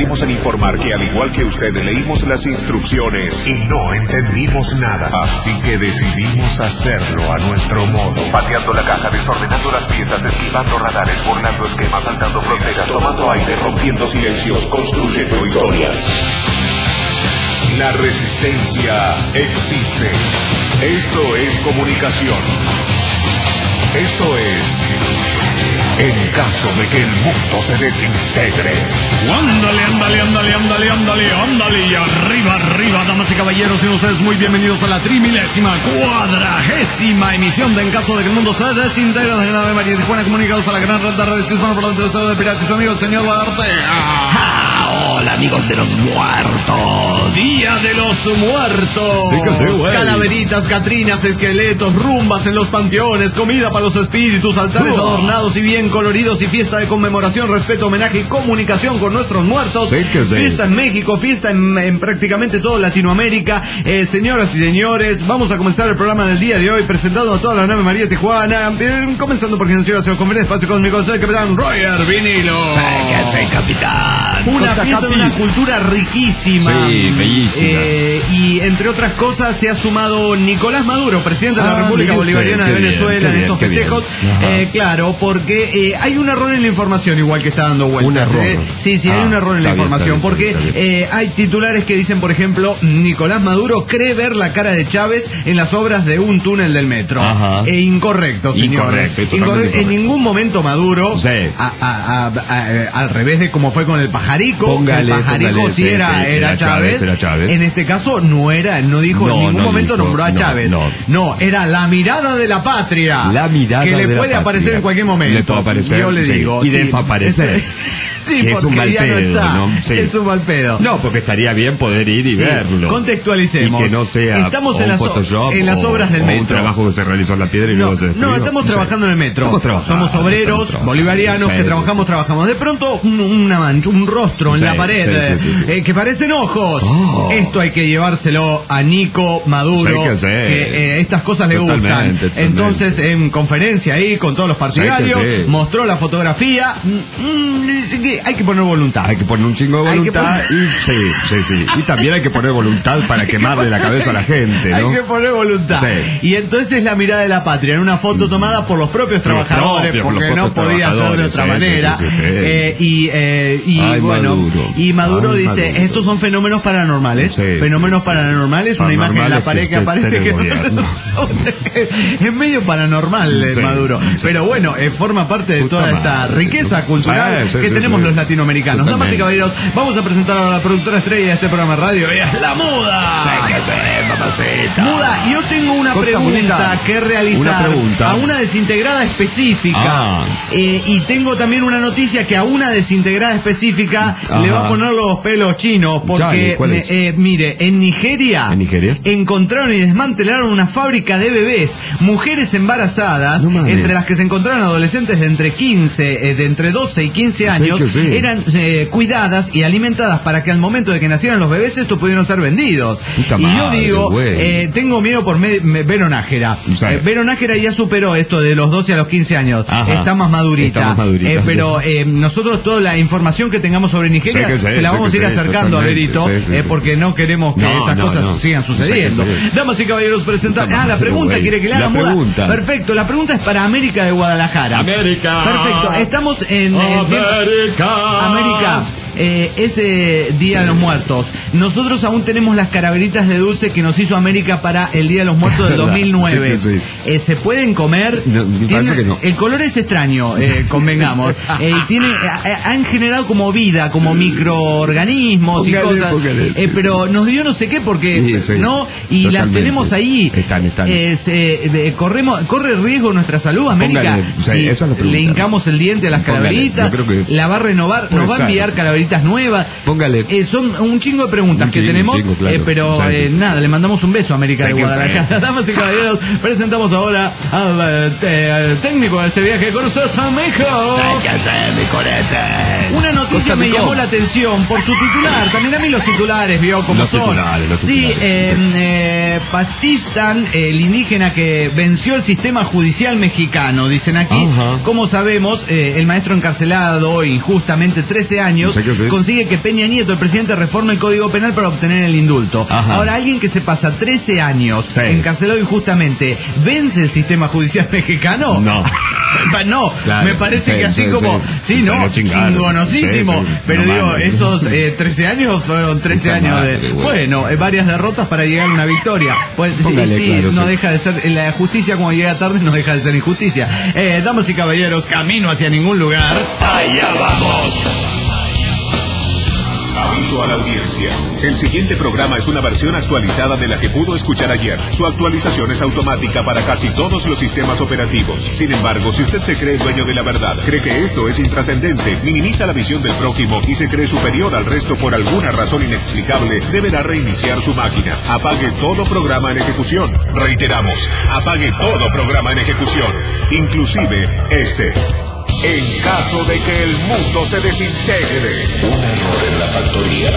Cumplimos en informar que al igual que usted leímos las instrucciones y no entendimos nada. Así que decidimos hacerlo a nuestro modo. Pateando la caja, desordenando las piezas, esquivando radares, burlando esquemas, saltando fronteras, tomando aire, rompiendo silencios, construyendo historias. La resistencia existe. Esto es comunicación. Esto es... en caso de que el mundo se desintegre. Ándale. Y arriba, damas y caballeros, sean ustedes muy bienvenidos a la 3040ª emisión de En caso de que el mundo se desintegre de la nave María Tijuana, comunicados a la gran red de redes hispano por el estado de Pirata y su amigo el señor Ortega. Hola, amigos de los muertos. Día de los muertos. Sí que sí, güey. Calaveritas, catrinas, esqueletos, rumbas en los panteones, comida para los espíritus, altares adornados y bien coloridos y fiesta de conmemoración, respeto, homenaje y comunicación con nuestros muertos. Sí que sí. Fiesta en México, fiesta en prácticamente toda Latinoamérica. Señoras y señores, vamos a comenzar el programa del día de hoy presentando a toda la nave María Tijuana. Comenzando por quien nos con espacio cósmico, soy el capitán Roger Vinilo. ¿Qué soy, capitán? Una fiesta de una cultura riquísima. Sí, bellísima. Y entre otras cosas se ha sumado Nicolás Maduro, presidente de la República Bolivariana de Venezuela, en estos festejos. Claro, porque hay un error en la información igual que está dando vueltas. Un error. Sí, hay un error en la información. Porque hay titulares que dicen, por ejemplo, Nicolás Maduro cree ver la cara de Chávez en las obras de un túnel del metro. Incorrecto, señores. Incorrecto. En ningún momento Maduro, al revés de como fue con el pajarico, el pajarico sí era Chávez. En este caso no dijo en ningún momento nombró a Chávez. No, era la mirada de la patria. La mirada que le de puede la aparecer en cualquier momento. Le puede aparecer, yo le digo. Y desaparecer. Sí, es un mal ya pedo, no está. ¿no? Sí. Es un mal pedo. No, porque estaría bien poder ir y verlo. Contextualicemos. Y que no sea estamos un en Photoshop en las obras del metro. Un trabajo que se realizó en la piedra y luego se destruyó. No, estamos trabajando en el metro. Somos obreros bolivarianos que trabajamos. De pronto, una mancha, un rostro en la pared que parecen ojos. Esto hay que llevárselo a Nico Maduro. Que estas cosas le gustan. Entonces, en conferencia ahí con todos los partidarios, mostró la fotografía. Hay que poner voluntad. Hay que poner un chingo de voluntad y y también hay que poner voluntad para quemarle la cabeza a la gente, ¿no? Hay que poner voluntad. Y entonces la mirada de la patria en una foto tomada por los propios trabajadores, porque no podía ser de otra manera. Y Maduro dice, estos son fenómenos paranormales. Fenómenos paranormales, una imagen en la pared que aparece que es medio paranormal Maduro. Pero bueno, forma parte de toda esta riqueza cultural que tenemos los latinoamericanos. Damas y caballeros, vamos a presentar a la productora estrella de este programa de radio. Ella es la Muda. Muda, yo tengo una pregunta que realizar a una desintegrada específica. Y tengo también una noticia que a una desintegrada específica le va a poner los pelos chinos. Porque, mire, en Nigeria encontraron y desmantelaron una fábrica de bebés, mujeres embarazadas, entre las que se encontraron adolescentes de entre 12 y 15 años, eran cuidadas y alimentadas para que al momento de que nacieran los bebés estos pudieran ser vendidos. Y yo digo, tengo miedo por Vero Nájera. Vero Nájera ya superó esto de los 12 a los 15 años. Está más madurita. Pero nosotros toda la información que tengamos sobre Nigeria se la vamos a ir acercando a Verito, porque no queremos que estas cosas sigan sucediendo. Damas y caballeros, presentar. La pregunta quiere que le haga Muda. Perfecto, la pregunta es para América de Guadalajara. Perfecto, estamos en América. Ese Día de los Muertos, nosotros aún tenemos las calaveritas de dulce que nos hizo América para el Día de los Muertos del 2009. ¿Se pueden comer? Parece que no. El color es extraño, convengamos. Han generado como vida, como microorganismos y cosas. Pero nos dio no sé qué porque no, y las tenemos ahí. Corre riesgo nuestra salud, América. Si le hincamos el diente a las calaveritas, la va a renovar, nos va a enviar calaveritas nuevas. Son un chingo de preguntas que tenemos, pero nada, le mandamos un beso a América de Guadalajara. Damas y caballeros, presentamos ahora al técnico de este viaje con ustedes a México. Una noticia me llamó la atención por su titular. También a mí los titulares, vio cómo son. Sí, Pakistán, el indígena que venció el sistema judicial mexicano, dicen aquí. Como sabemos, el maestro encarcelado injustamente 13 años consigue que Peña Nieto, el presidente, reforme el Código Penal para obtener el indulto. Ajá. Ahora, alguien que se pasa 13 años encarcelado injustamente, ¿vence el sistema judicial mexicano? No. No, claro, me parece que así como... Sí, no, chingonosísimo. Pero no, digo, esos 13 años fueron 13 años de... Bueno, varias derrotas para llegar a una victoria. Pues no deja de ser... La justicia, como llega tarde, no deja de ser injusticia. Damas y caballeros, camino hacia ningún lugar. ¡Allá vamos! Aviso a la audiencia. El siguiente programa es una versión actualizada de la que pudo escuchar ayer. Su actualización es automática para casi todos los sistemas operativos. Sin embargo, si usted se cree dueño de la verdad, cree que esto es intrascendente, minimiza la visión del prójimo y se cree superior al resto por alguna razón inexplicable, deberá reiniciar su máquina. Apague todo programa en ejecución. Reiteramos, apague todo programa en ejecución, inclusive este. En caso de que el mundo se desintegre. Un error en la factoría.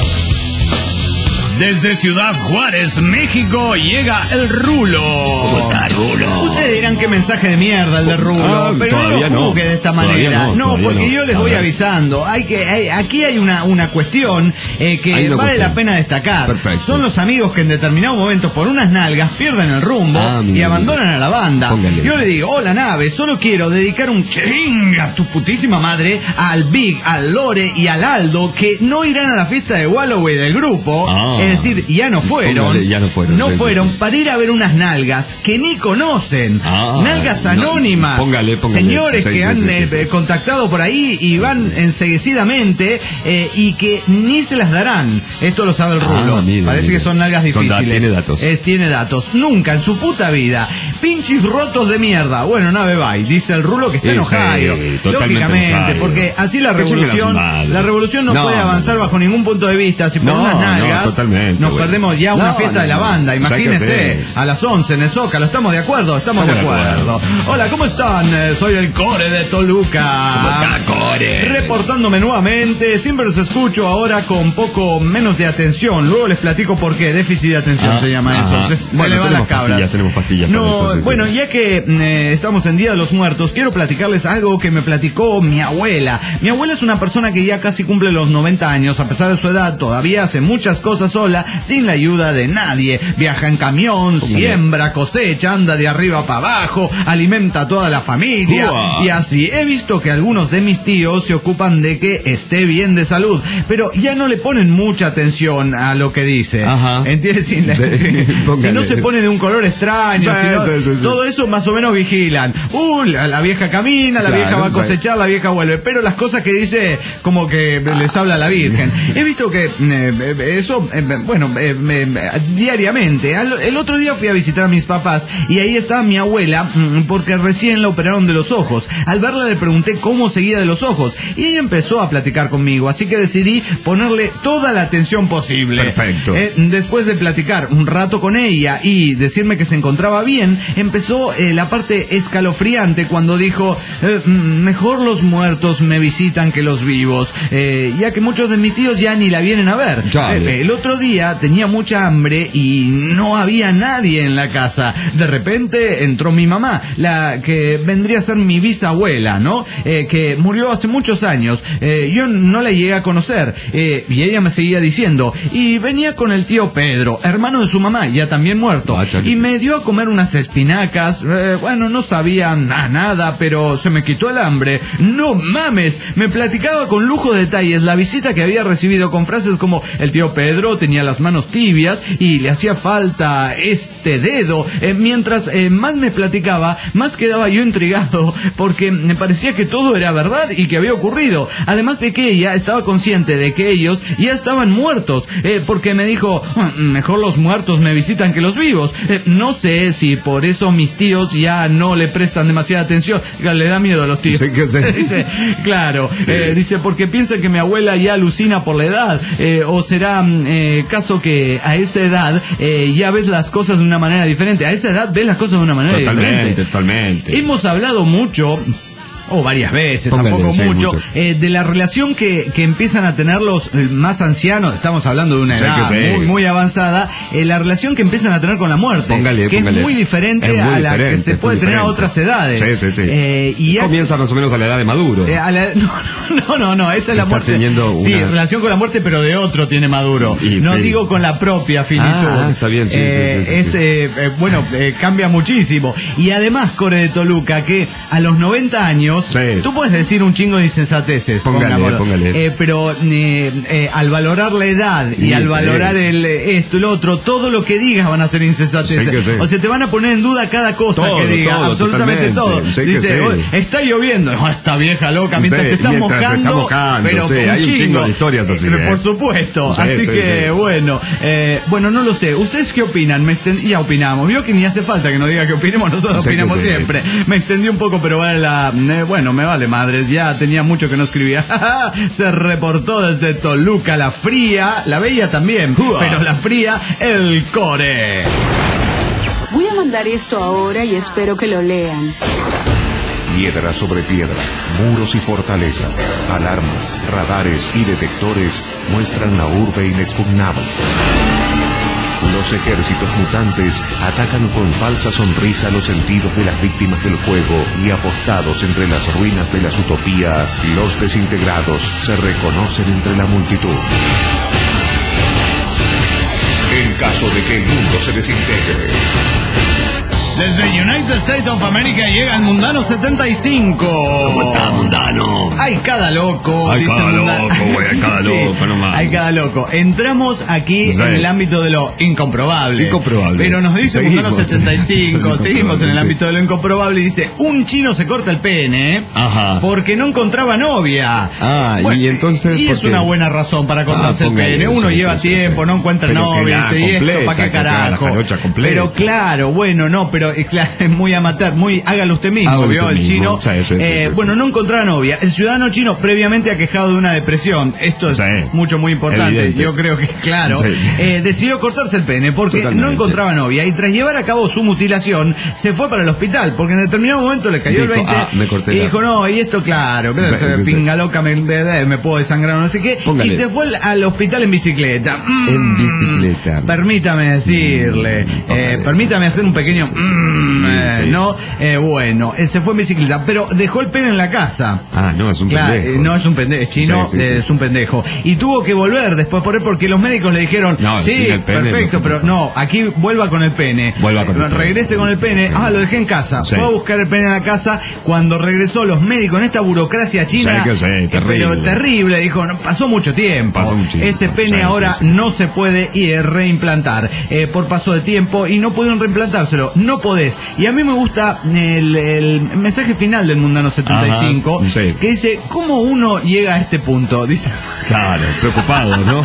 Desde Ciudad Juárez, México, llega el Rulo. ¿Cómo está, Rulo? Ustedes dirán qué mensaje de mierda el de Rulo, pero no lo juzguen de esta manera. No, porque yo les voy avisando. Aquí hay una cuestión que vale la pena destacar. Perfecto. Son los amigos que en determinados momentos, por unas nalgas, pierden el rumbo y abandonan a la banda. Póngale. Yo le digo, hola nave, solo quiero dedicar un chinga a tu putísima madre al Big, al Lore y al Aldo, que no irán a la fiesta de Walloway del grupo. Es decir, ya no fueron. No fueron para ir a ver unas nalgas que ni conocen. Nalgas anónimas. Póngale. Señores que han contactado por ahí y van enseguecidamente y que ni se las darán. Esto lo sabe el Rulo. Parece que son nalgas difíciles. Tiene datos. Tiene datos. Nunca en su puta vida. Pinches rotos de mierda. Bueno, nave bye. Dice el Rulo que está enojado. Lógicamente, enojado. Porque así la revolución no puede avanzar bajo ningún punto de vista. Si por unas nalgas nos perdemos ya una fiesta de la banda. Imagínense, a las 11 en el Zócalo. ¿Estamos de acuerdo? Estamos de acuerdo. Hola, ¿cómo están? Soy el Core de Toluca. ¿Cómo está, Core? Reportándome nuevamente. Siempre los escucho ahora con poco menos de atención. Luego les platico por qué. Déficit de atención se llama eso. Se le van las cabras. Tenemos pastillas para eso. Bueno, ya que estamos en Día de los Muertos, quiero platicarles algo que me platicó mi abuela. Mi abuela es una persona que ya casi cumple los 90 años. A pesar de su edad, todavía hace muchas cosas sola, sin la ayuda de nadie. Viaja en camión, siembra, cosecha, anda de arriba para abajo, alimenta a toda la familia. Y así he visto que algunos de mis tíos se ocupan de que esté bien de salud, pero ya no le ponen mucha atención a lo que dice. ¿Entiendes? Si no se pone de un color extraño, todo eso más o menos vigilan. La vieja camina, la vieja va a cosechar, la vieja vuelve, pero las cosas que dice como que les habla la Virgen. He visto que eso, diariamente. El otro día fui a visitar a mis papás y ahí estaba mi abuela porque recién la operaron de los ojos. Al verla le pregunté cómo seguía de los ojos y ella empezó a platicar conmigo, así que decidí ponerle toda la atención posible. Perfecto. Después de platicar un rato con ella y decirme que se encontraba bien, empezó la parte escalofriante cuando dijo, mejor los muertos me visitan que los vivos, ya que muchos de mis tíos ya ni la vienen a ver. El otro día tenía mucha hambre y no había nadie en la casa. De repente entró mi mamá, la que vendría a ser mi bisabuela, ¿no? Que murió hace muchos años. Yo no la llegué a conocer. Y ella me seguía diciendo. Y venía con el tío Pedro, hermano de su mamá, ya también muerto. Y me dio a comer unas espinacas. No sabía nada, pero se me quitó el hambre. No mames, me platicaba con lujo de detalles la visita que había recibido, con frases como: el tío Pedro tenía las manos tibias y le hacía falta este dedo. Mientras más me platicaba, más quedaba yo intrigado, porque me parecía que todo era verdad y que había ocurrido. Además de que ella estaba consciente de que ellos ya estaban muertos, porque me dijo, mejor los muertos me visitan que los vivos. No sé si por eso mis tíos ya no le prestan demasiada atención. Le da miedo a los tíos. Dice, claro, dice, porque piensan que mi abuela ya alucina por la edad, o será caso que a esa edad ya ves las cosas de una manera diferente. A esa edad ves las cosas de una manera diferente. Totalmente. Hemos hablado mucho o varias veces, tampoco mucho, de la relación que empiezan a tener los más ancianos, estamos hablando de una edad muy avanzada, la relación que empiezan a tener con la muerte, que es muy diferente a la que se puede tener a otras edades. Y comienza más o menos a la edad de Maduro. No, esa es la muerte. Sí, relación con la muerte, pero de otro tiene Maduro. No digo con la propia finitud. Está bien, cambia muchísimo. Y además, Core de Toluca, que a los 90 años, tú puedes decir un chingo de insensateces, póngale. Pero al valorar la edad y al valorar esto y lo otro, todo lo que digas van a ser insensateces. O sea, te van a poner en duda cada cosa que digas, absolutamente todo. Dice, está lloviendo, esta vieja loca, mientras te estás mojando, pero hay un chingo de historias así. Por supuesto, así que bueno, no lo sé. ¿Ustedes qué opinan? Ya opinamos. Vio que ni hace falta que nos diga que opinemos, nosotros opinamos siempre. Me extendí un poco, pero me vale madres, ya tenía mucho que no escribía. Se reportó desde Toluca la fría, la bella también, pero la fría, el Core. Voy a mandar esto ahora y espero que lo lean. Piedra sobre piedra, muros y fortalezas, alarmas, radares y detectores muestran la urbe inexpugnable. Los ejércitos mutantes atacan con falsa sonrisa los sentidos de las víctimas del juego y apostados entre las ruinas de las utopías, los desintegrados se reconocen entre la multitud. En caso de que el mundo se desintegre. Desde United States of America llega el Mundano 75. ¿Cómo está, Mundano? Hay cada loco, hay cada loco, nomás. Hay cada loco. Entramos aquí en el ámbito de lo incomprobable. Pero nos dice Mundano 75, seguimos en el ámbito de lo incomprobable y dice, un chino se corta el pene porque no encontraba novia. Y entonces... Y es una buena razón para cortarse el pene. Uno lleva tiempo, no encuentra novia, y esto, ¿para qué carajo? Pero claro, pero es muy amateur, hágalo usted mismo, ¿vio? El chino. No encontraba novia. El ciudadano chino previamente aquejado de una depresión. Esto es muy importante. Evidente. Yo creo que, claro. Decidió cortarse el pene porque no encontraba novia y tras llevar a cabo su mutilación, se fue para el hospital porque en determinado momento le cayó el 20 y dijo, no, y esto, claro, pinga loca, me puedo desangrar, no sé qué. Y se fue al hospital en bicicleta. Permítame decirle, permítame hacer un pequeño... se fue en bicicleta, pero dejó el pene en la casa. No, es un pendejo. No es un pendejo, es chino, es un pendejo. Y tuvo que volver después por él porque los médicos le dijeron, perfecto, pero aquí vuelva con el pene. Regrese con el pene. Lo dejé en casa. Fue a buscar el pene en la casa. Cuando regresó, los médicos en esta burocracia china, pero terrible, dijo, pasó mucho tiempo. Ese pene ahora no se puede reimplantar por paso de tiempo y no pudieron reimplantárselo. No podés. Y a mí me gusta el mensaje final del Mundano 75, que dice, ¿cómo uno llega a este punto? Dice, claro, preocupado, ¿no?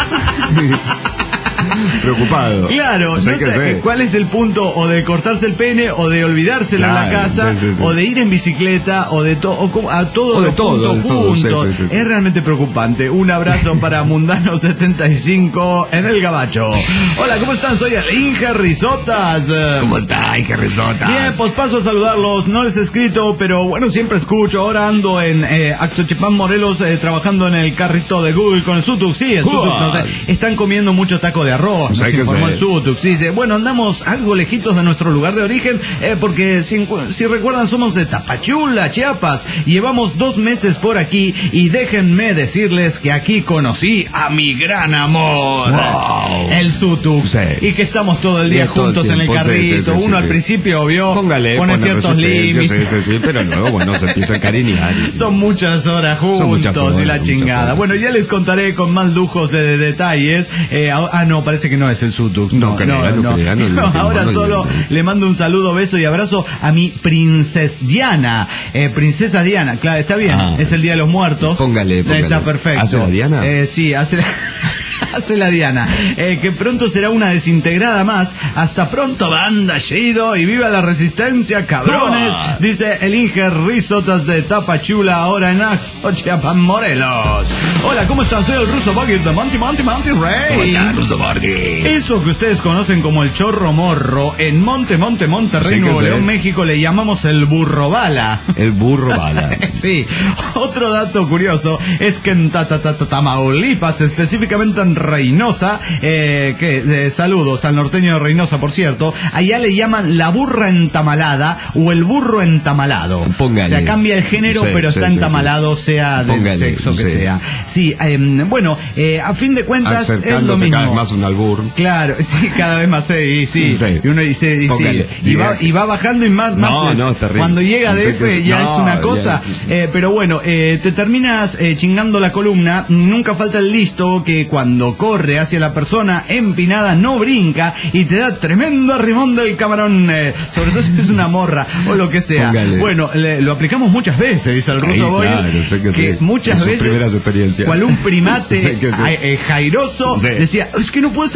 Preocupado. Claro, no sé cuál es el punto, o de cortarse el pene, o de olvidárselo en la casa, o de ir en bicicleta, o de todos los puntos juntos. Es realmente preocupante. Un abrazo para Mundano 75 en el Gabacho. Hola, ¿cómo están? Soy el Inge Risotas. ¿Cómo está, Inge Risotas? Bien, pues paso a saludarlos. No les he escrito, pero bueno, siempre escucho. Ahora ando en Axochipán, Morelos, trabajando en el carrito de Google con el Sutux. Sí, el Sutux. Están comiendo mucho taco de arroz, nos informó el Sutux. Dice, andamos algo lejitos de nuestro lugar de origen, porque si recuerdan somos de Tapachula, Chiapas. Llevamos 2 meses por aquí y déjenme decirles que aquí conocí a mi gran amor, el Sutux, y que estamos todo el día juntos en el carrito. Uno al principio pone ciertos límites, pero luego se empieza a cariñar. Son muchas horas juntos y la chingada. Bueno, ya les contaré con más lujos de detalles. Parece que no es el Sutux. No. Ahora solo le mando un saludo, beso y abrazo a mi princesa Diana. Princesa Diana, claro, está bien. Es el Día de los Muertos. Póngale. Está perfecto. ¿Hace la Diana? Sí, hace la... Hace la Diana. Que pronto será una desintegrada más. Hasta pronto, banda Chido, y viva la resistencia, cabrones. Dice el Inge Risotas de Tapachula, ahora en Axochiapan, Morelos. Hola, ¿cómo están? Soy el Ruso Buggy de Monty Rey. Hola, Ruso Buggy. Eso que ustedes conocen como el chorro morro, en Monterrey, Nuevo León, México, le llamamos el burro bala. El burro bala. Sí. Otro dato curioso es que en Tamaulipas, específicamente en Reynosa, saludos al norteño de Reynosa, por cierto, allá le llaman la burra entamalada o el burro entamalado. Póngale. O sea, cambia el género, pero está entamalado, sea del sexo que sea. Sí, bueno, a fin de cuentas es lo mismo. Cada vez más un albur. Claro, sí, cada vez más, sí. Y uno dice, y va bajando y más. No, es terrible. Cuando llega DF ya es una cosa. Pero bueno, te terminas chingando la columna. Nunca falta el listo que cuando corre hacia la persona empinada no brinca y te da tremendo arrimón del camarón, sobre todo si es una morra o lo que sea. Póngale. Bueno, lo aplicamos muchas veces, dice el Ruso Boy, que muchas veces, primeras experiencias, cual un primate jairoso, decía, es que no puedo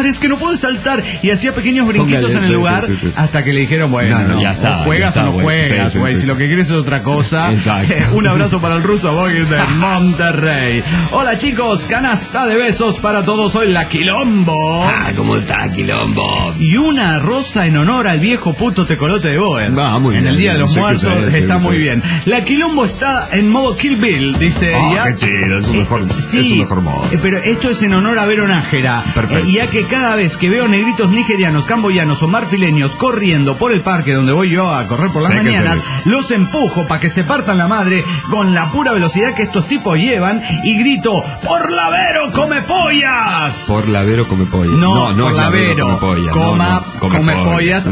saltar, y hacía pequeños brinquitos en el lugar, hasta que le dijeron, bueno, ya está, o juegas o no juegas, güey, si lo que quieres es otra cosa. Un abrazo para el Ruso Boy de Monterrey. Hola chicos, canasta de besos para todos, soy la Quilombo. ¿Cómo está Quilombo? Y una rosa en honor al viejo puto tecolote de Boer. En el Día de los Muertos está muy bien. La Quilombo está en modo Kill Bill, dice ella. Qué chido, es su mejor modo. Pero esto es en honor a Vero Nájera. Perfecto. Ya que cada vez que veo negritos nigerianos, camboyanos o marfileños corriendo por el parque donde voy yo a correr por las mañanas, los empujo para que se partan la madre con la pura velocidad que estos tipos llevan y grito, ¡por la Vero come pollas! Por la Vero come pollas. No, por la Vero come pollas.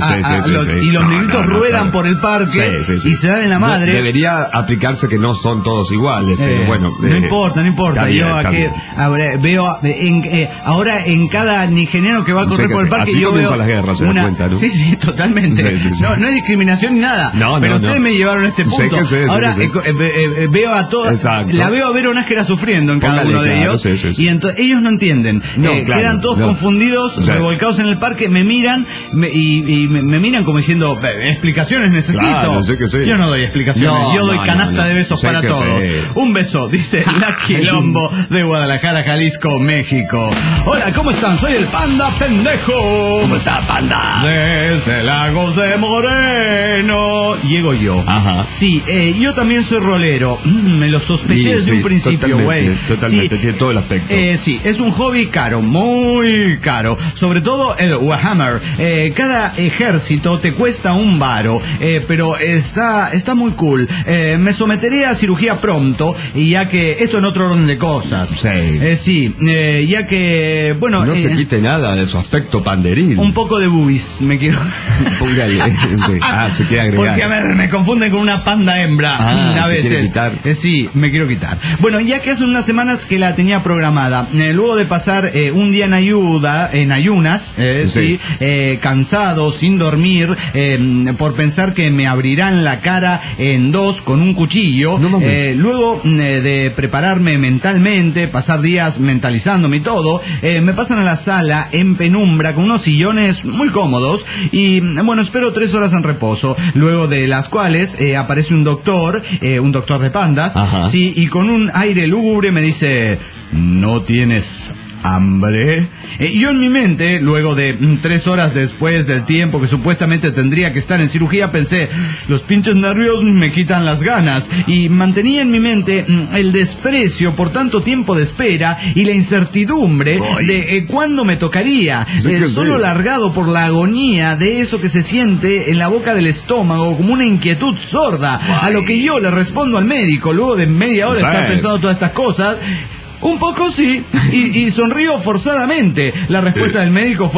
Y los negritos ruedan por el parque y se dan en la madre. Debería aplicarse que no son todos iguales, pero bueno. No importa. Yo aquí veo ahora en cada nigeriano que va a correr por el parque, así yo veo las guerras, se da cuenta, ¿no? Sí, totalmente. No hay discriminación ni nada. Pero ustedes me llevaron a este punto. Ahora veo a todos, la veo a Vero Nájera sufriendo en cada uno de ellos. Y entonces ellos no entienden. Quedan todos confundidos, revolcados en el parque, me miran y me miran como diciendo, explicaciones necesito. Yo no doy explicaciones, yo doy canasta de besos para todos. Un beso, dice la Quilombo de Guadalajara, Jalisco, México. Hola, ¿cómo están? Soy el Panda Pendejo. ¿Cómo está, Panda? Desde Lagos de Moreno. Llego yo. Ajá. Sí, yo también soy rolero. Me lo sospeché desde un principio, güey. Totalmente, tiene todo el aspecto. Sí, es un hobby caro, muy caro. Sobre todo el Warhammer. Cada ejército te cuesta un varo, pero está muy cool. Me someteré a cirugía pronto, y ya que esto en otro orden de cosas. Ya que, bueno... No se quite nada de su aspecto panderil. Un poco de boobies, me quiero... Póngale. Se quiere agregar. Porque, a ver, me confunden con una panda hembra. A veces. ¿Quiere quitar? Sí, me quiero quitar. Bueno, ya que hace unas semanas que la tenía programada, luego de pasar un día en ayunas, cansado, sin dormir, por pensar que me abrirán la cara en dos con un cuchillo, luego de prepararme mentalmente, pasar días mentalizándome y todo, me pasan a la sala en penumbra con unos sillones muy cómodos y, bueno, espero 3 horas en reposo, luego de las cuales aparece un doctor de pandas, y con un aire lúgubre me dice, ¿no tienes hambre? Yo en mi mente, luego de 3 horas después del tiempo que supuestamente tendría que estar en cirugía, pensé, los pinches nervios me quitan las ganas, y mantenía en mi mente el desprecio por tanto tiempo de espera y la incertidumbre de cuándo me tocaría, solo largado por la agonía de eso que se siente en la boca del estómago como una inquietud sorda, a lo que yo le respondo al médico luego de media hora de estar pensando todas estas cosas. Un poco sí, y sonrío forzadamente. La respuesta del médico fue,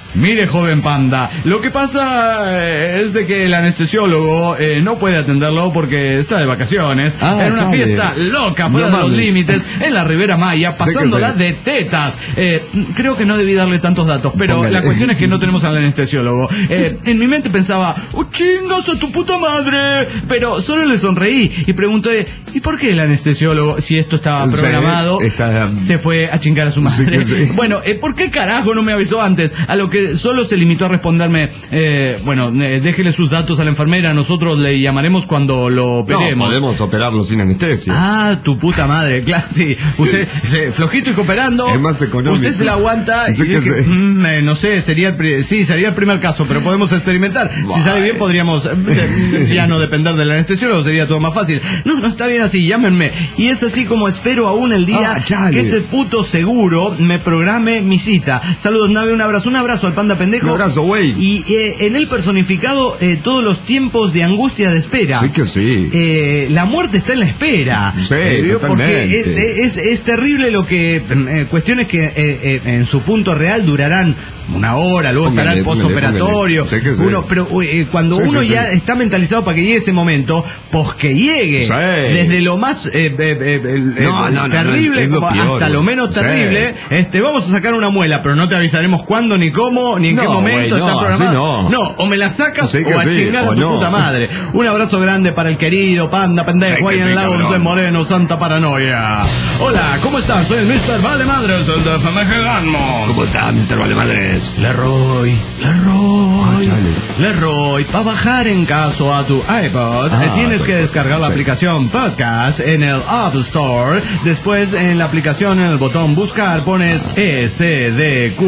Mire, joven panda, lo que pasa es de que el anestesiólogo no puede atenderlo porque está de vacaciones en una fiesta loca fuera de los límites en la Ribera Maya, pasándola de tetas. Creo que no debí darle tantos datos, pero la cuestión es que no tenemos al anestesiólogo. En mi mente pensaba, chingas a tu puta madre, pero solo le sonreí y pregunté, ¿y por qué el anestesiólogo, si esto estaba programado, se fue a chingar a su madre? Bueno, ¿por qué carajo no me avisó antes? A lo que solo se limitó a responderme, déjele sus datos a la enfermera, nosotros le llamaremos cuando lo operemos. No, podemos operarlo sin anestesia. Ah, tu puta madre, claro, sí. Usted, flojito y cooperando. Es más económico. Usted se la aguanta no sé, sería el primer caso, pero podemos experimentar. Si sale bien, podríamos ya no depender del anestesiólogo, sería todo más fácil. No está bien así, llámenme. Y es así como espero aún el día que ese puto seguro me programe mi cita. Saludos, Nave, un abrazo al panda pendejo. Un abrazo, güey. Y en él personificado todos los tiempos de angustia de espera. Sí que sí. La muerte está en la espera. Sí, porque es terrible lo que cuestiones que en su punto real durarán una hora, luego estará el postoperatorio. Pero cuando uno ya está mentalizado para que llegue ese momento, pues que llegue desde lo más terrible hasta lo menos terrible. Vamos a sacar una muela, pero no te avisaremos cuándo, ni cómo, ni en qué momento está programado. No, o me la sacas o a chingar a tu puta madre. Un abrazo grande para el querido panda pendejo ahí en Lagos de Moreno, Santa Paranoia. Hola, ¿cómo están? Soy el Mr. Vale Madres del DF Mexicano. ¿Cómo está, Mr. Vale Madres? Leroy, para bajar en caso a tu iPod, tienes que descargar la aplicación Podcast en el App Store. Después en la aplicación, en el botón buscar, pones SDQEMSD.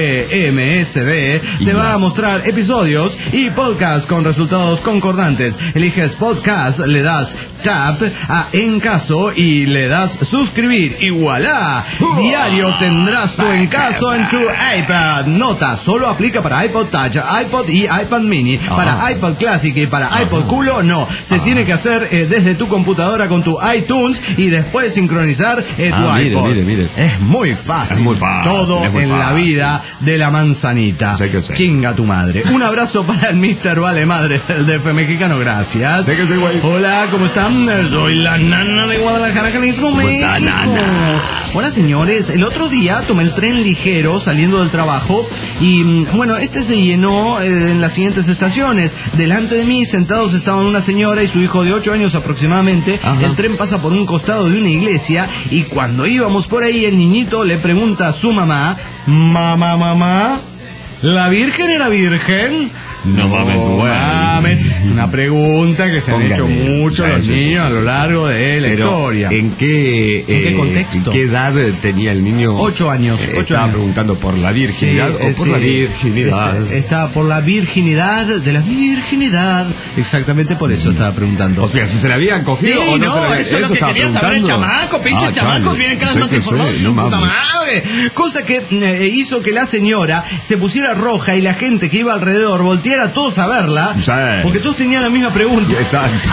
Te va a mostrar episodios y podcast con resultados concordantes. Eliges Podcast, le das Tap a En Caso y le das suscribir. Y voilà, diario tendrás tu En Caso en tu iPad. Nota, solo aplica para iPod Touch, iPod y iPad Mini. Para iPod Classic y para iPod culo, no. Se tiene que hacer desde tu computadora con tu iTunes y después sincronizar tu iPod. Mire. Es muy fácil. Todo en la vida de la manzanita. Chinga tu madre. Un abrazo para el Mr. Vale Madre del DF Mexicano, gracias. Hola, ¿cómo están? Soy la nana de Guadalajara, Jalisco, México. Hola, señores. El otro día tomé el tren ligero saliendo del trabajo y se llenó en las siguientes estaciones. Delante de mí sentados estaban una señora y su hijo de 8 años aproximadamente. El tren pasa por un costado de una iglesia y cuando íbamos por ahí el niñito le pregunta a su mamá, mamá, ¿la Virgen era virgen? No mames, una pregunta que se han hecho mucho los niños a lo largo de la historia. ¿En qué contexto? ¿En qué edad tenía el niño? 8 años. Estaba preguntando por la virginidad o por la virginidad. Estaba por la virginidad de la virginidad. Exactamente por eso estaba preguntando. O sea, si se la habían cogido o no se la habían. Eso es lo que quería saber el chamaco. Pinches chamacos vienen cada vez más informados. Su puta madre. Cosa que hizo que la señora se pusiera roja y la gente que iba alrededor volteara a todos a verla, porque todos tenían la misma pregunta. Exacto.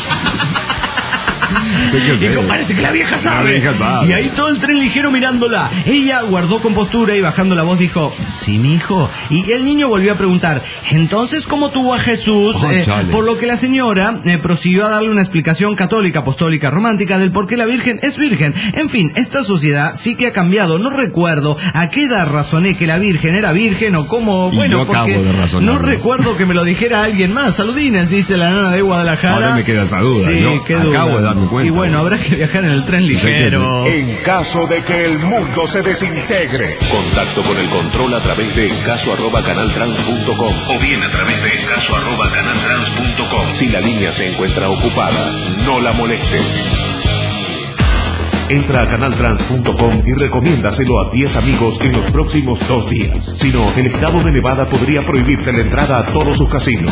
Dijo, parece que la vieja sabe. Y ahí todo el tren ligero mirándola. Ella guardó compostura y bajando la voz dijo, sí, mi hijo. Y el niño volvió a preguntar, entonces, ¿cómo tuvo a Jesús? Por lo que la señora prosiguió a darle una explicación católica, apostólica, romántica del por qué la Virgen es virgen. En fin, esta sociedad sí que ha cambiado. No recuerdo a qué edad razoné que la Virgen era virgen o cómo. Bueno, porque no recuerdo que me lo dijera alguien más. Saludines, dice la nana de Guadalajara. Ahora me queda esa duda. Sí, ¿no? qué duda. Acabo de darme cuenta. Y bueno, habrá que viajar en el tren ligero. En caso de que el mundo se desintegre. Contacto con el control a través de encaso@canaltrans.com o bien a través de encaso@canaltrans.com. Si la línea se encuentra ocupada, no la moleste. Entra a canaltrans.com y recomiéndaselo a 10 amigos en los próximos 2 días. Si no, el estado de Nevada podría prohibirte la entrada a todos sus casinos.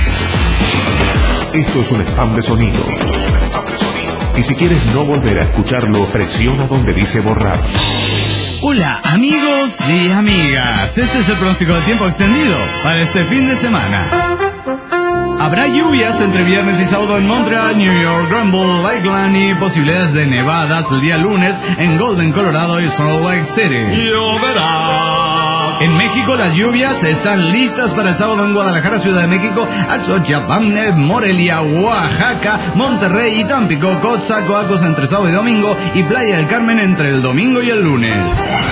Esto es un spam de sonido. Y si quieres no volver a escucharlo, presiona donde dice borrar. Hola amigos y amigas, este es el pronóstico del tiempo extendido para este fin de semana. Habrá lluvias entre viernes y sábado en Montreal, New York, Granville, Lakeland y posibilidades de nevadas el día lunes en Golden, Colorado y Salt Lake City. Lloverá En México las lluvias están listas para el sábado en Guadalajara, Ciudad de México, Axochapamne, Morelia, Oaxaca, Monterrey y Tampico, Coatzacoalcos entre sábado y domingo y Playa del Carmen entre el domingo y el lunes.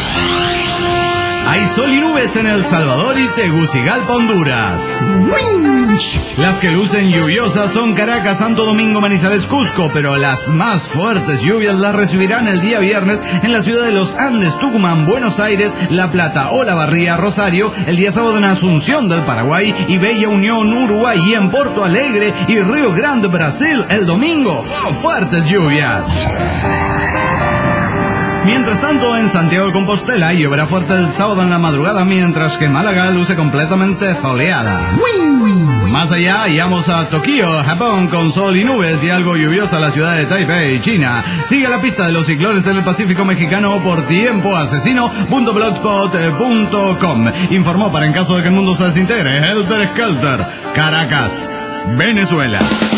Hay sol y nubes en El Salvador y Tegucigalpa, Honduras. Las que lucen lluviosas son Caracas, Santo Domingo, Manizales, Cusco, pero las más fuertes lluvias las recibirán el día viernes en la ciudad de Los Andes, Tucumán, Buenos Aires, La Plata, Olavarría, Rosario, el día sábado en Asunción del Paraguay y Bella Unión, Uruguay, y en Porto Alegre y Río Grande, Brasil, el domingo. ¡Oh, fuertes lluvias! Mientras tanto, en Santiago de Compostela lloverá fuerte el sábado en la madrugada, mientras que Málaga luce completamente soleada. Más allá, iremos a Tokio, Japón, con sol y nubes y algo lluviosa la ciudad de Taipei, China. Sigue la pista de los ciclones en el Pacífico mexicano por tiempoasesino.blogspot.com. Informó para en caso de que el mundo se desintegre, Helter Skelter, Caracas, Venezuela.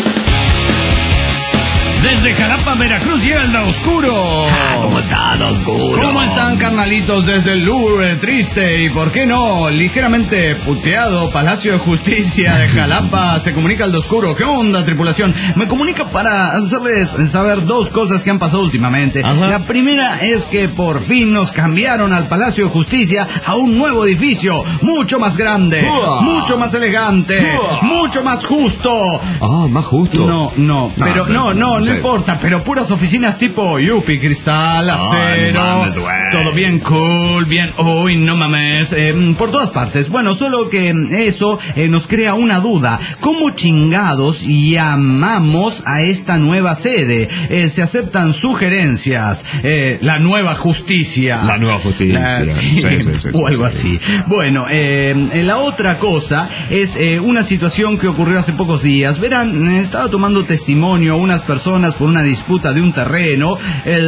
Desde Jalapa, Veracruz, llega el Da Oscuro. ¿Cómo están, Oscuro? ¿Cómo están, carnalitos? Desde el Louvre, triste y, ¿por qué no?, ligeramente puteado Palacio de Justicia de Jalapa, se comunica al Da Oscuro. ¿Qué onda, tripulación? Me comunica para hacerles saber dos cosas que han pasado últimamente. Ajá. La primera es que por fin nos cambiaron al Palacio de Justicia a un nuevo edificio, mucho más grande, mucho más elegante, mucho más justo. Ah, más justo. No, pero no importa, pero puras oficinas tipo Yupi, cristal, acero, no mames, todo bien cool, bien, uy, no mames, por todas partes. Bueno, solo que eso nos crea una duda. ¿Cómo chingados llamamos a esta nueva sede? Se aceptan sugerencias, la nueva justicia. La nueva justicia. Sí, o algo así. Bueno, la otra cosa es una situación que ocurrió hace pocos días. Verán, estaba tomando testimonio unas personas por una disputa de un terreno.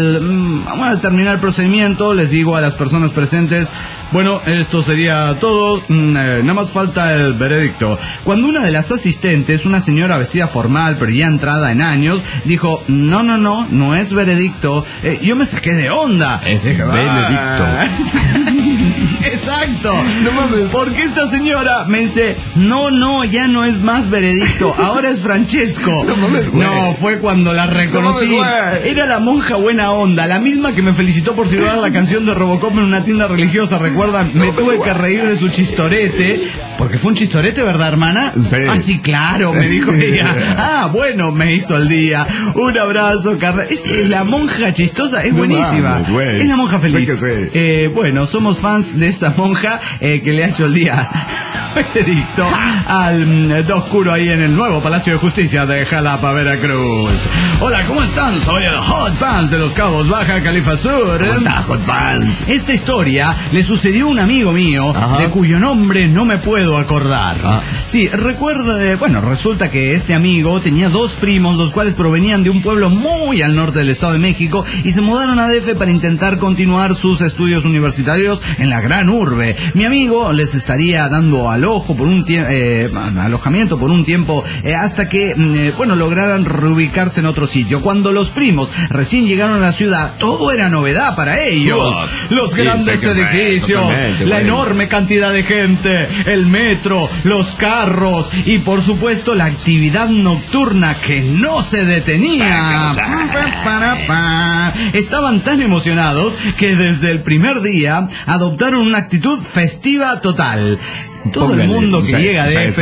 Al terminar el procedimiento les digo a las personas presentes: bueno, esto sería todo, nada más falta el veredicto. Cuando una de las asistentes, una señora vestida formal pero ya entrada en años, dijo: no es veredicto. Yo me saqué de onda. Es veredicto. Exacto. No mames. Porque esta señora me dice: no, ya no es más veredicto, ahora es Francesco. No mames, güey. No, fue cuando la reconocí. No mames, era la monja buena onda, la misma que me felicitó por silbar la canción de Robocop en una tienda religiosa, ¿recuerdan? Me tuve que reír de su chistorete, porque fue un chistorete, ¿verdad, hermana? Sí. Ah, sí, claro, me dijo ella. Ah, bueno, me hizo el día. Un abrazo, Carla. Es la monja chistosa, es buenísima. Mames, es la monja feliz. Sí que sí. Bueno, somos fans de esa monja que le ha hecho el día veredicto al Da Oscuro ahí en el nuevo Palacio de Justicia de Jalapa, Veracruz. Hola, ¿cómo están? Soy el Hot Pants de Los Cabos, Baja Califa Sur. ¿Cómo está, Hot Pants? Esta historia le sucedió a un amigo mío, ajá, de cuyo nombre no me puedo acordar. Sí, resulta que este amigo tenía dos primos, los cuales provenían de un pueblo muy al norte del Estado de México y se mudaron a DF para intentar continuar sus estudios universitarios en la gran urbe. Mi amigo les estaría dando alojamiento por un tiempo hasta que, lograran reubicarse en otro sitio. Cuando los primos recién llegaron a la ciudad, todo era novedad para ellos. Los grandes edificios, la enorme cantidad de gente, el metro, los carros y por supuesto la actividad nocturna que no se detenía. Estaban tan emocionados que desde el primer día adoptaron una actitud festiva total. Todo el mundo que llega a DF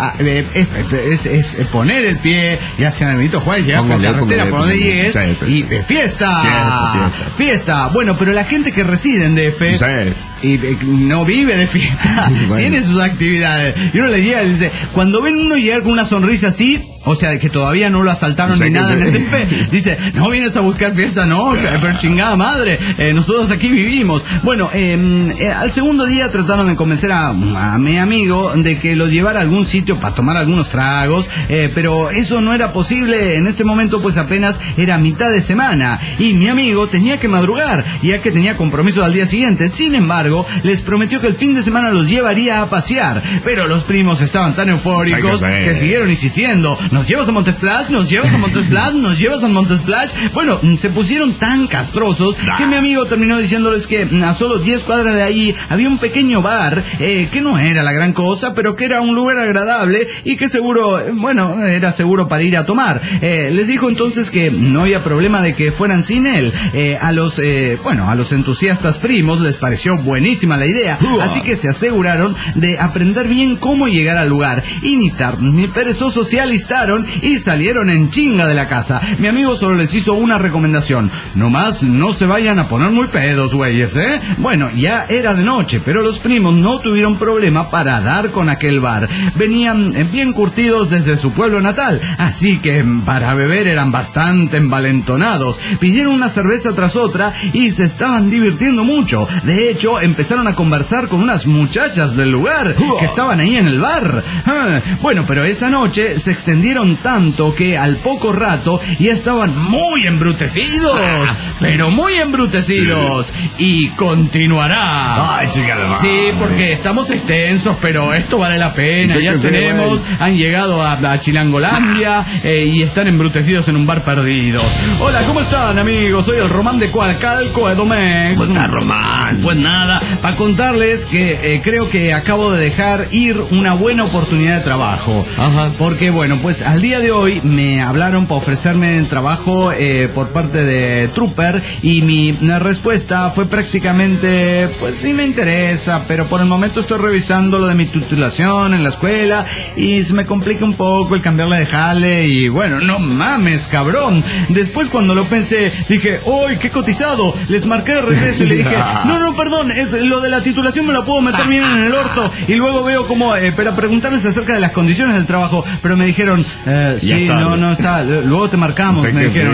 es poner el pie, ya sea en el Benito Juárez, llegar por carretera por donde llegues y fiesta. Bueno, pero la gente que reside en DF y no vive de fiesta, tiene sus actividades. Y uno le llega y dice, cuando ven uno llegar con una sonrisa así, o sea, que todavía no lo asaltaron ni nada en el DF, dice, no vienes a buscar fiesta, no, pero chingada madre, nosotros aquí vivimos. Bueno, al segundo día trataron de convencer a mi amigo de que los llevara a algún sitio para tomar algunos tragos, pero eso no era posible en este momento, pues apenas era mitad de semana y mi amigo tenía que madrugar, ya que tenía compromisos al día siguiente. Sin embargo, embargo, les prometió que el fin de semana los llevaría a pasear, pero los primos estaban tan eufóricos que siguieron insistiendo: ¿nos llevas a Montesplash? ¿Nos llevas a Montesplash? ¿Nos llevas a Montesplash? Bueno, se pusieron tan castrosos que mi amigo terminó diciéndoles que a solo 10 cuadras de ahí había un pequeño bar que no era la gran cosa, pero que era un lugar agradable y que seguro, bueno, era seguro para ir a tomar. Les dijo entonces que no había problema de que fueran sin él. A los entusiastas primos les pareció buenísima la idea, así que se aseguraron de aprender bien cómo llegar al lugar, y ni perezosos se alistaron y salieron en chinga de la casa. Mi amigo solo les hizo una recomendación: nomás no se vayan a poner muy pedos, güeyes, ¿eh? Bueno, ya era de noche, pero los primos no tuvieron problema para dar con aquel bar. Venían bien curtidos desde su pueblo natal, así que para beber eran bastante envalentonados. Pidieron una cerveza tras otra y se estaban divirtiendo mucho. De hecho, empezaron a conversar con unas muchachas del lugar que estaban ahí en el bar. Bueno, pero esa noche se extendieron tanto que al poco rato ya estaban muy embrutecidos, pero muy embrutecidos, y continuará. Ay, chica de madre. Sí, porque estamos extensos, pero esto vale la pena. Sí, ya tenemos, han llegado a Chilangolandia y están embrutecidos en un bar perdidos. Hola, ¿cómo están, amigos? Soy el Román de Coacalco, Edomex. ¿Cómo está, Román? Pues nada, para contarles que creo que acabo de dejar ir una buena oportunidad de trabajo. Ajá. Porque bueno, pues al día de hoy me hablaron para ofrecerme el trabajo por parte de Trooper, y mi respuesta fue prácticamente: pues sí me interesa, pero por el momento estoy revisando lo de mi titulación en la escuela y se me complica un poco el cambiarle de jale. Y bueno, no mames, cabrón. Después, cuando lo pensé, dije: ¡uy, qué cotizado! Les marqué de regreso y le dije: no, perdón, es lo de la titulación, me lo puedo meter bien en el orto. Y luego veo como, para preguntarles acerca de las condiciones del trabajo, pero me dijeron: sí, no está, luego te marcamos, me dijeron.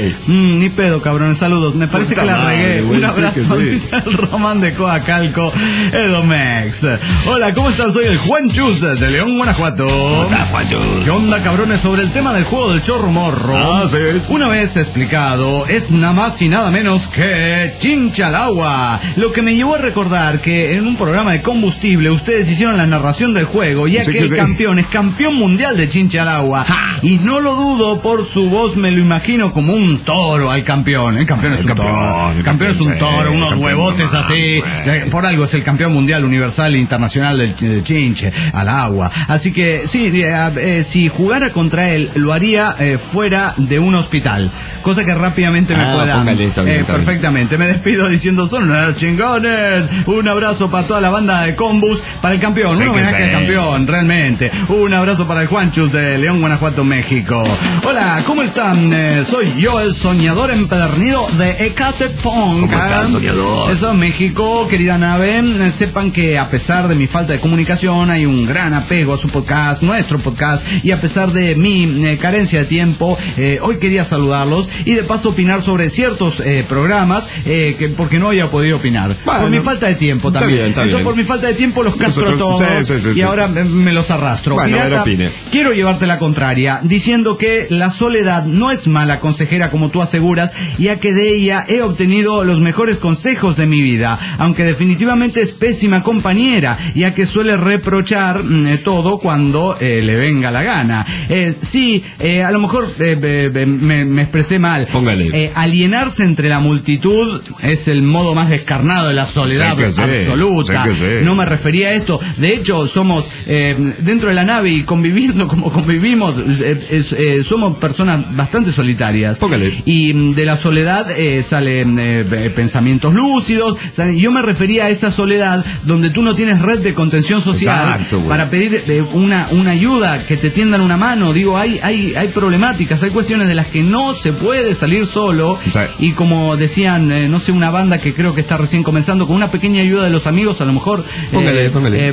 Ni pedo, cabrón, saludos. Me parece que la regué. Un abrazo, dice el Román de Coacalco, Edomex. Hola, ¿cómo estás? Soy el Juan Chus de León, Guanajuato. Hola, Juan Chus. ¿Qué onda, cabrones? Sobre el tema del juego del chorro morro. Sí. Una vez explicado, es nada más y nada menos que chincha al agua. Lo que me llevó a recordar que en un programa de combustible ustedes hicieron la narración del juego, ya que el campeón es campeón mundial de chincha al agua. Y no lo dudo, por su voz me lo imagino como un toro al campeón. El campeón es un toro. El campeón es un toro, unos huevotes así. Por algo es el campeón mundial universal e internacional del chinche al agua. Así que sí, si jugara contra él, lo haría fuera de un hospital, cosa que rápidamente me pueda perfectamente. Me despido diciendo: son los chingones. Un abrazo para toda la banda de Combus, para el campeón, un homenaje al campeón, realmente. Un abrazo para el Juanchus de León, Guanajuato, México. Hola, ¿cómo están? Soy yo, el soñador empedernido de Ecatepec. ¿Cómo estás, soñador? Eso, México, querida nave. Sepan que a pesar de mi falta de comunicación, hay un gran apego a su podcast, nuestro podcast, y a pesar de mi carencia de tiempo, hoy quería saludarlos y de paso opinar sobre ciertos programas porque no había podido opinar. Bueno, por mi falta de tiempo también. Está bien. Por mi falta de tiempo los castro todos y ahora me los arrastro. Bueno, Pirata, quiero llevarte la contraria, diciendo que la soledad no es mala consejera como tú aseguras, ya que de ella he obtenido los mejores consejos de mi vida, aunque definitivamente es pésima compañera, ya que suele reprochar todo cuando le venga la gana. Sí, a lo mejor me expresé mal. Póngale. Alienarse entre la multitud es el modo más descarnado de la soledad absoluta. No me refería a esto. De hecho, somos dentro de la nave y conviviendo como convivimos, somos personas bastante solitarias. Póngale. Y de la soledad salen pensamientos lúcidos. Yo me refería a esa soledad donde tú no tienes red de contención social. Exacto, para pedir una ayuda, que te tiendan una mano. Digo, hay problemáticas, hay cuestiones de las que no se puede salir solo. Y como decían, no sé, una banda que creo que está recién comenzando, con una pequeña ayuda de los amigos, a lo mejor póngale.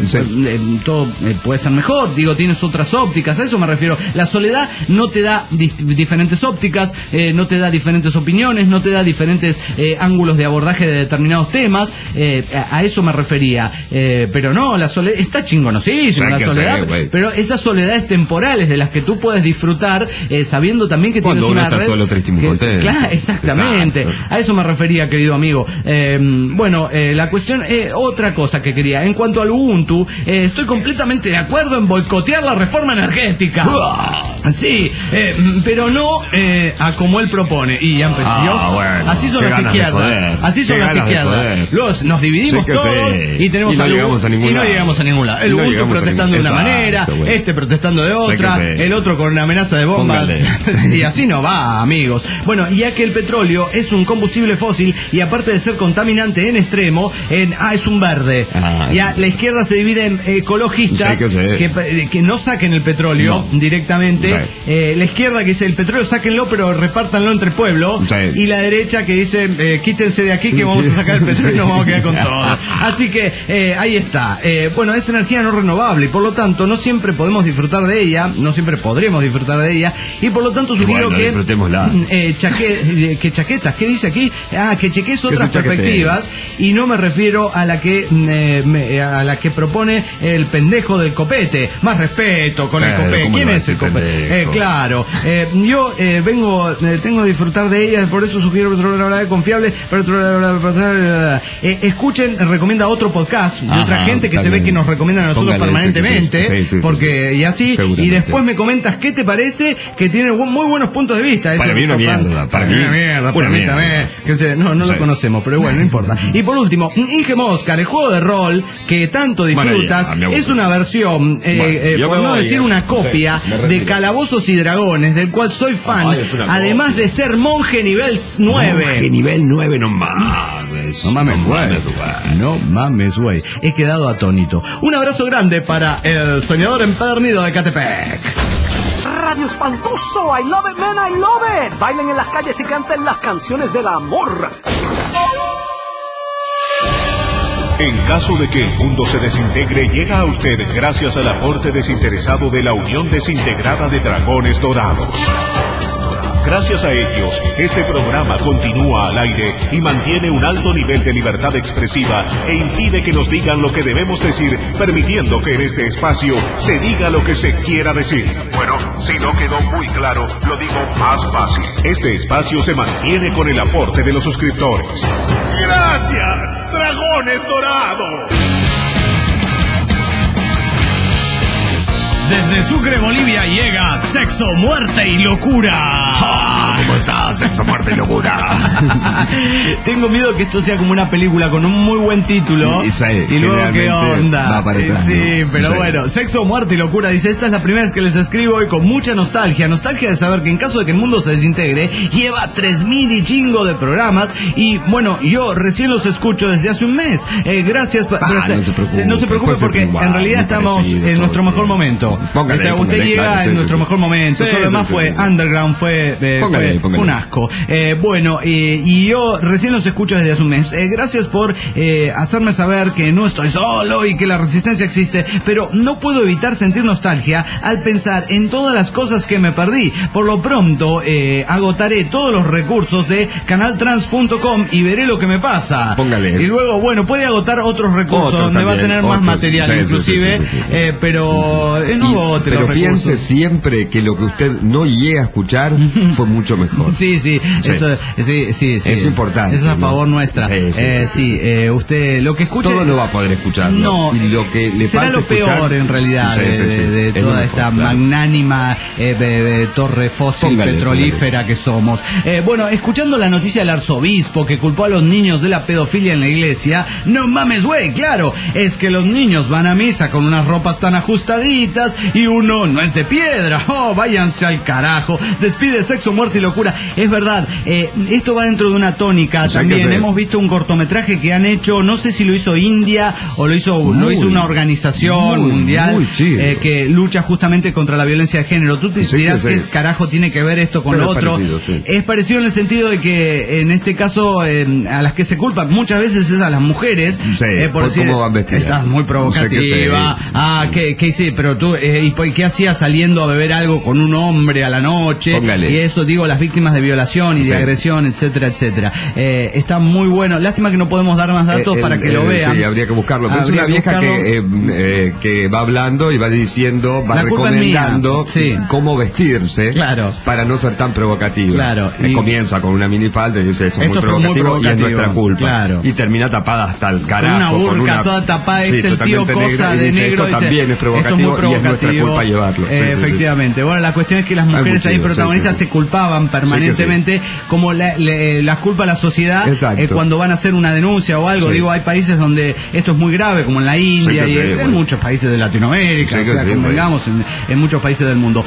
todo puede ser mejor. Digo, tienes otras ópticas, a eso me refiero. La soledad no te da diferentes ópticas, no te da diferentes opiniones, no te da diferentes ángulos de abordaje de determinados temas. A eso me refería. Pero no, la soledad está chingonosísima, la soledad, pero esas soledades temporales de las que tú puedes disfrutar, sabiendo también que cuando tienes una uno está solo, triste y muy contento. Claro, exactamente. Exacto. A eso me refería, querido amigo. Bueno, la cuestión, otra cosa que quería, en cuanto al Ubuntu, estoy completamente de acuerdo en boicotear la reforma energética. Sí, pero no a como él propone. Y ya empezó. Bueno, así son las izquierdas. Así son las izquierdas. Nos dividimos todos y tenemos no llegamos a ningún y no llegamos a ningún lado. El Ubuntu protestando de una manera, este protestando de otra, el otro con una amenaza de bombas. Y así no va, amigos. Bueno, ya que el petróleo es un combustible fósil y aparte de ser contaminante en extremo, es un verde. Ya la izquierda se divide en ecologistas que no saquen el petróleo directamente. La izquierda que dice el petróleo sáquenlo pero repártanlo entre el pueblo. Y la derecha que dice quítense de aquí que vamos a sacar el petróleo y nos vamos a quedar con todo. Así que ahí está. Bueno, es energía no renovable y por lo tanto no siempre podemos disfrutar de ella, no siempre podremos disfrutar de ella y por lo tanto sugiero que chaquetas, ¿qué dice aquí? Que cheques otras perspectivas y no me refiero a la que propone el pendejo del copete. Más respeto con el copete. ¿Quién es el copete? Claro. Yo tengo que disfrutar de ella, por eso sugiero petróleo confiable. Escuchen, recomienda otro podcast de otra gente que se ve que nos recomiendan a nosotros permanentemente, porque y así, y después me comentas qué te parece, que tiene muy buenos puntos de vista. Para mí una mierda. Para mí una mierda. No lo conocemos, pero bueno, no importa. Y por último, Inge Moscar, el juego de rol que tanto disfrutas, es una versión, por no decir una copia, de Calabozos y Dragones, del cual soy fan, además de ser monje nivel 9. Monje nivel 9, no mames. No mames, güey. He quedado atónito. Un abrazo grande para el soñador empedernido de Catepec. Radio Espantoso, I love it, man, I love it. Bailen en las calles y canten las canciones del amor. En caso de que el mundo se desintegre, llega a usted gracias al aporte desinteresado de la Unión Desintegrada de Dragones Dorados. Gracias a ellos, este programa continúa al aire y mantiene un alto nivel de libertad expresiva e impide que nos digan lo que debemos decir, permitiendo que en este espacio se diga lo que se quiera decir. Bueno, si no quedó muy claro, lo digo más fácil. Este espacio se mantiene con el aporte de los suscriptores. ¡Gracias, Dragones Dorados! Desde Sucre, Bolivia, llega Sexo, Muerte y Locura. ¿Cómo está? Sexo, Muerte y Locura. Tengo miedo que esto sea como una película con un muy buen título. Y luego, ¿qué onda? Sí, pero bueno, Sexo, Muerte y Locura. Dice, esta es la primera vez que les escribo y con mucha nostalgia. Nostalgia de saber que en caso de que el mundo se desintegre, lleva 3.000 y chingo de programas. Y bueno, yo recién los escucho desde hace un mes. Gracias. No se preocupe porque en realidad estamos en nuestro mejor momento. Usted llega en nuestro mejor momento. Todo lo demás fue underground, fue un asco. Bueno, y yo recién los escucho desde hace un mes. Gracias por hacerme saber que no estoy solo y que la resistencia existe, pero no puedo evitar sentir nostalgia al pensar en todas las cosas que me perdí. Por lo pronto, agotaré todos los recursos de canaltrans.com y veré lo que me pasa. Póngale. Y luego, bueno, puede agotar otros recursos donde va a tener más material, inclusive, pero pero piense siempre que lo que usted no llega a escuchar fue mucho mejor. Sí. Eso es importante. Eso es a favor nuestra. Usted lo que escuche todo no va a poder escucharlo. No, y lo que le será falta lo peor escuchar, en realidad de toda esta magnánima torre fósil petrolífera que somos. Bueno, escuchando la noticia del arzobispo que culpó a los niños de la pedofilia en la iglesia, no mames, güey, claro, es que los niños van a misa con unas ropas tan ajustaditas y uno no es de piedra. Oh, váyanse al carajo. Despide Sexo, Muerte y Locura. Es verdad, esto va dentro de una tónica. También hemos visto un cortometraje que han hecho, no sé si lo hizo India o lo hizo una organización mundial que lucha justamente contra la violencia de género. Tú te dirás qué carajo tiene que ver esto con lo otro. Es parecido en el sentido de que en este caso a las que se culpan muchas veces es a las mujeres por decir, cómo van vestidas. Estás muy provocativa. ¿Qué hice? Pero tú ¿y qué hacía saliendo a beber algo con un hombre a la noche? Póngale. Y eso, digo, las víctimas de violación y de agresión, etcétera, etcétera. Está muy bueno. Lástima que no podemos dar más datos para que lo vean. Sí, habría que buscarlo. Pero es una vieja que va hablando y va diciendo, va recomendando cómo vestirse para no ser tan provocativo. Claro. Comienza con una minifalda y dice, esto es muy provocativo y es nuestra culpa. Claro. Y termina tapada hasta el carajo. Con una burka toda tapada, es el tío cosa de negro. Esto también es provocativo y es nuestra culpa llevarlo. Efectivamente. Bueno, la cuestión es que las mujeres ahí protagonistas se culpaban permanentemente, como las culpa a la sociedad cuando van a hacer una denuncia o algo. Digo, hay países donde esto es muy grave, como en la India y en muchos países de Latinoamérica, convengamos, en muchos países del mundo.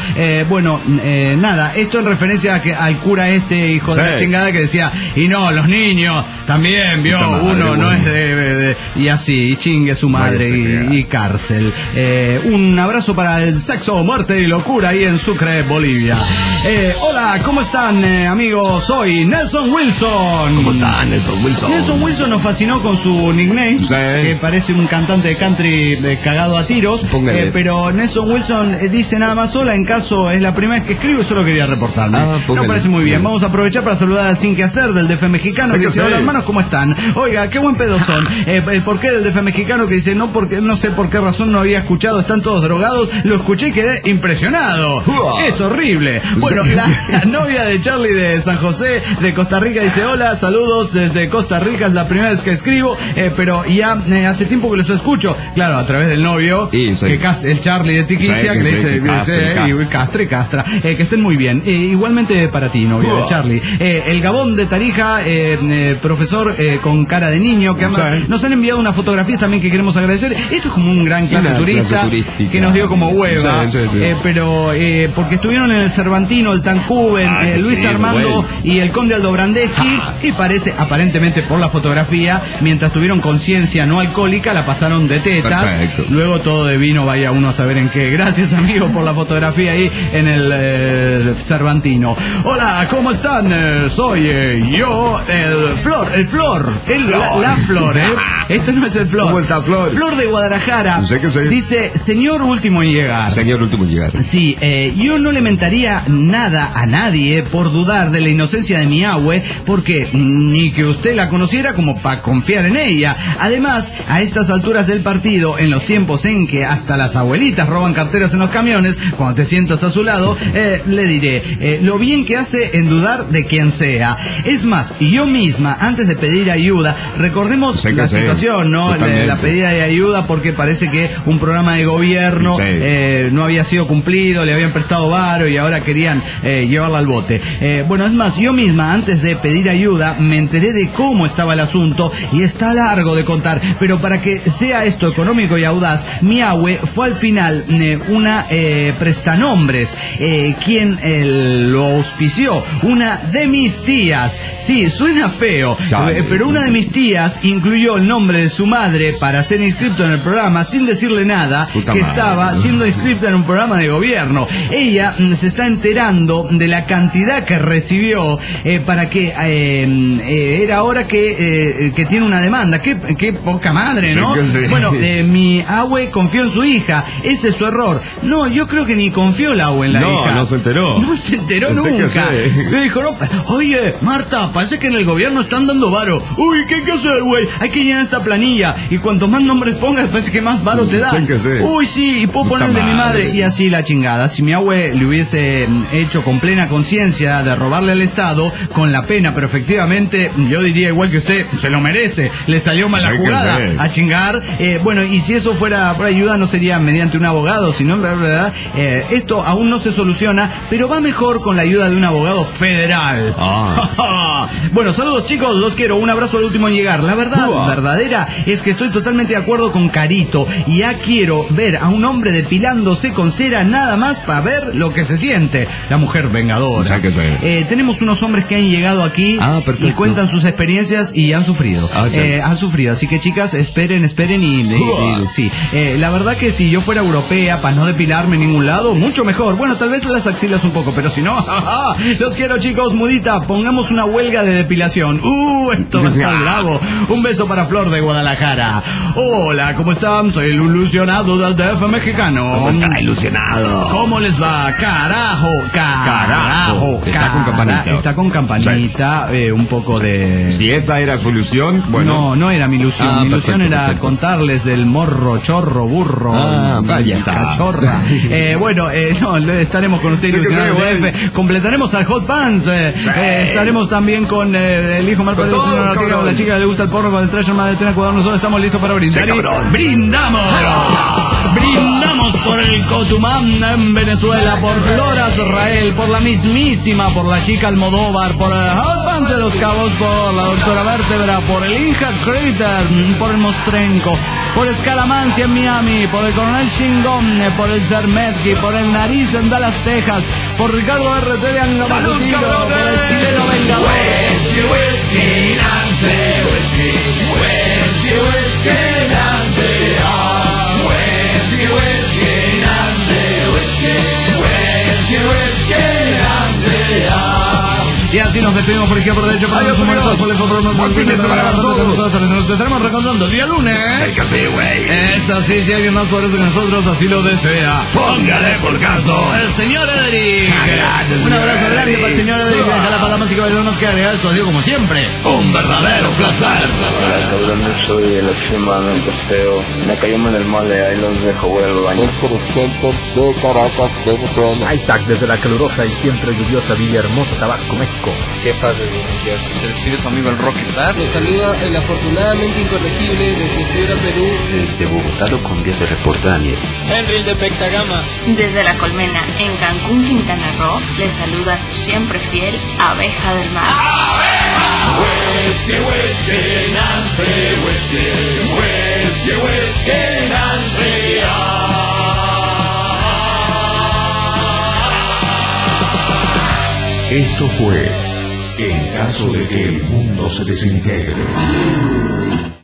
Nada, esto en referencia al cura hijo de la chingada, que decía, y no, los niños también, vio, uno no es de y así, y chingue su madre y cárcel. Un abrazo para el sexo, muerte y locura ahí en Sucre, Bolivia. Hola, ¿cómo están, amigos? Soy Nelson Wilson. ¿Cómo está Nelson Wilson? Nelson Wilson nos fascinó con su nickname, que parece un cantante de country cagado a tiros, pero Nelson Wilson dice nada más: hola, en caso es la primera vez que escribo y solo quería reportarme. Me parece muy bien. Vamos a aprovechar para saludar al Sin Que Hacer del DF Mexicano, que dice: hola hermanos, ¿cómo están? Oiga, qué buen pedo son. El porqué del DF Mexicano, que dice, no sé por qué razón no había escuchado, están todos drogados, lo escuché y quedé impresionado. Es horrible. Bueno, la novia de Charlie de San José de Costa Rica dice: hola, saludos desde Costa Rica, es la primera vez que escribo, pero ya hace tiempo que los escucho. Claro, a través del novio, el Charlie de Tiquicia, que le dice Castra, que estén muy bien. Igualmente para ti, novio de Charlie. El Gabón de Tarija, profesor con cara de niño, que nos han enviado unas fotografías también que queremos agradecer. Esto es como un gran clase turista que nos dio como hueva, pero porque estuvieron en el Cervantino, el Tancuben, Luis Armando y el Conde Aldo Brandeschi, y parece, aparentemente por la fotografía, mientras tuvieron conciencia no alcohólica, la pasaron de tetas. Luego todo de vino, vaya uno a saber en qué. Gracias, amigo, por la fotografía ahí en el Cervantino. Hola, ¿cómo están? Soy yo, la Flor, Esto no es el Flor. ¿Cómo está, Flor? Flor de Guadalajara. Dice: señor último en llegar. Señor último en llegar. Sí, yo no le mentaría nada a nadie por dudar de la inocencia de mi abue, porque ni que usted la conociera como para confiar en ella. Además, a estas alturas del partido, en los tiempos en que hasta las abuelitas roban carteras en los camiones, cuando te sientas a su lado, le diré lo bien que hace en dudar de quien sea. Es más, yo misma, antes de pedir ayuda, recordemos la situación, ¿no? La pedida de ayuda, porque parece que un programa de gobierno no había sido cumplido, le habían prestado varo y ahora querían llevarla al bote. Bueno, es más, yo misma, antes de pedir ayuda, me enteré de cómo estaba el asunto, y está largo de contar, pero para que sea esto económico y audaz, mi abue fue al final una prestanombres, quien lo auspició, una de mis tías. Sí, suena feo, pero una de mis tías incluyó el nombre de su madre para ser inscripto en el programa sin decirle nada, estaba siendo inscripta en un programa de gobierno. Ella se está enterando de la cantidad que recibió para que era hora que tiene una demanda. Qué poca madre, ¿no? Bueno, mi abue confió en su hija, ese es su error. No, yo creo que ni confió el abue en la hija. No se enteró. No se enteró nunca. Le dijo: no, oye, Marta, parece que en el gobierno están dando varo. Uy, ¿qué hay que hacer, güey? Hay que llenar esta planilla, y cuanto más nombres pongas, parece que más varo te dan. Uy, sí, y puedo poner el de mi madre, y así la chingada. Si mi abue le hubiese hecho con plena conciencia de robarle al Estado, con la pena, pero efectivamente, yo diría igual que usted, se lo merece, le salió mal la jugada, a chingar. Bueno, y si eso fuera por ayuda, no sería mediante un abogado, sino en verdad, esto aún no se soluciona, pero va mejor con la ayuda de un abogado federal. Bueno, saludos chicos, los quiero, un abrazo al último en llegar. La verdad verdadera es que estoy totalmente de acuerdo con Carito, y ya quiero ver a un hombre depilándose con cera nada más para ver lo que se siente. La mujer vengadora. Tenemos unos hombres que han llegado aquí y cuentan sus experiencias y han sufrido. Han sufrido, así que chicas, esperen y sí. La verdad que si yo fuera europea, para no depilarme en ningún lado, mucho mejor. Bueno, tal vez las axilas un poco, pero si no, los quiero chicos. Mudita, pongamos una huelga de depilación. Esto va a estar bravo. Un beso para Flor de Guadalajara. Hola, ¿cómo están? Soy el ilusionado del DF Mexicano. Mexicano. ¿Cómo está ilusionado? ¿Cómo les va? Carajo. Está con campanita. Está con campanita, un poco de... Si esa era su ilusión, bueno. No era mi ilusión. Mi ilusión era contarles del morro, chorro, burro, cachorra. Estaremos con ustedes ilusionados de DF. Completaremos al Hot Pants. Estaremos también con el hijo más parecido, la chica que le gusta el porro con el treasure más de Tena Ecuador. Nosotros estamos listos para brindar. Brindamos por el Cotumán en Venezuela, por Flora Israel, por la mismísima, por la chica Almodóvar, por el Hot Pants de Los Cabos, por la doctora Vértebra, por el Inja Crater, por el Mostrenco, por Escalamancia en Miami, por el Coronel Chingón, por el Zermetki, por el Nariz en Dallas, Texas, por Ricardo RT de Angamatutino, por el chileno Vengador. Whisky, Nancy, whisky, whisky, whisky, Nancy, whisky, whisky, Nancy, whisky, whisky, whisky, Nancy. Y así nos despedimos por izquierda, por derecho, por los muertos, por el buen fin de semana para todos. Nos estaremos reencontrando día lunes. Sí que sí, güey. Es así, si alguien más poderoso que nosotros así lo desea, póngale por caso. El señor Ederic. Un abrazo grande para el señor Ederic. Deja la palabra más y que nos queda agregar esto. Adiós como siempre. Un verdadero placer. Hola, cabrones, soy el extremadamente feo. Me cayó en el mole, ahí los dejo, voy al baño. El presidente de Caracas, Venezuela. Isaac desde la calurosa y siempre lluviosa Villahermosa, Tabasco, México. Qué fácil de Jersey. Se despide su amigo el Rockstar. Los saluda el afortunadamente incorregible desde Piura, Perú. Desde Bogotá, Colombia, se reporta Daniel. Henry de Pectagama. Desde La Colmena, en Cancún, Quintana Roo, les saluda su siempre fiel Abeja del Mar. Whiskey, whiskey, Nancy, whiskey, whiskey, whiskey, Nancy. Esto fue En caso de que el mundo se desintegre.